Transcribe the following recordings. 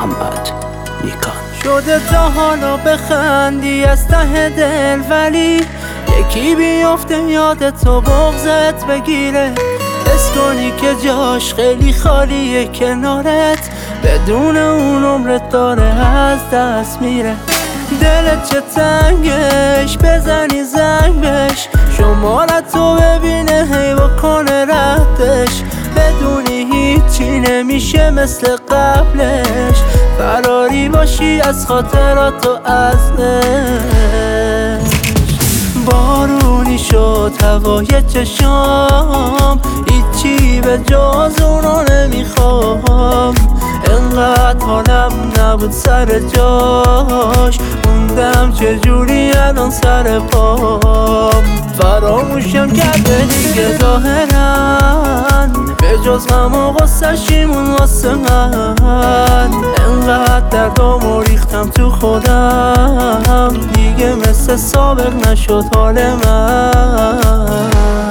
محمد نیکان. شده تا حالا بخندی از ته دل، ولی یکی بیفته یادت و بغضت بگیره، حس کنی که جاش خیلی خالیه کنارت، بدون اون عمرت داره از دست میره. دلت چه تنگش، بزنی زنگ بش، شمارتو ببینه هی بکنه ردش، بدونی هیچی نمیشه مثل قبلش، فراری باشی از خاطرات و ازش. بارونی شد هوای چشام، هیچی به جز اونو نمیخوام، انقدر حالم نبود سر جاش، موندم چجوری الان سر پام. فراموشم کرده دیگه ظاهرن، به جز غم و غصه‌شیمون واسه من، انقدر دردامو ریختم تو خودم، دیگه مثل سابق نشد حال من.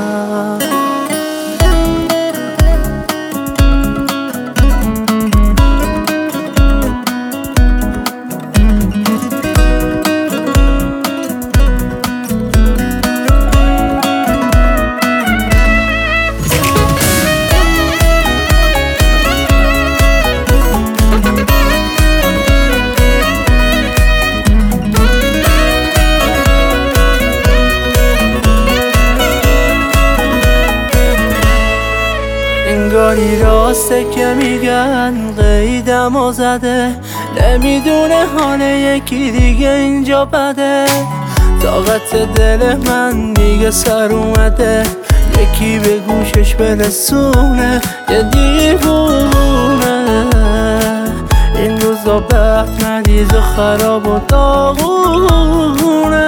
انگاری راسته که میگن قیدم و زده، نمیدونه حال یکی دیگه اینجا بده، طاقت دل من دیگه سر اومده، یکی به گوشش برسونه یه دیوونه، این روزا بخت مریض و خراب و داغونه.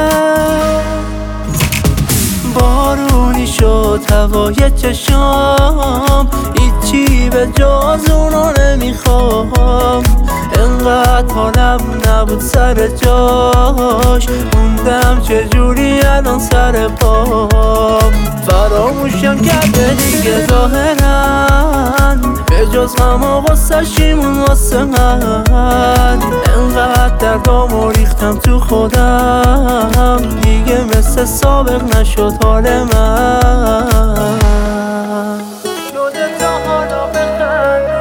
بارونی شد هوای چشام، هیچی به جز اونو نمیخوام، انقدر حالم نبود سر جاش، موندم چجوری الان سر پام. فراموشم کرده دیگه ظاهرن، به جز غم و غصه‌شیمون واسه من، انقدر دردامو ریختم تو خودم، دیگه مثل سابق نشد حال من. شده تا حالا بخندی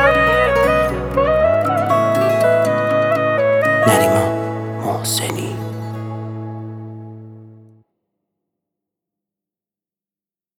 نریمان محسنی.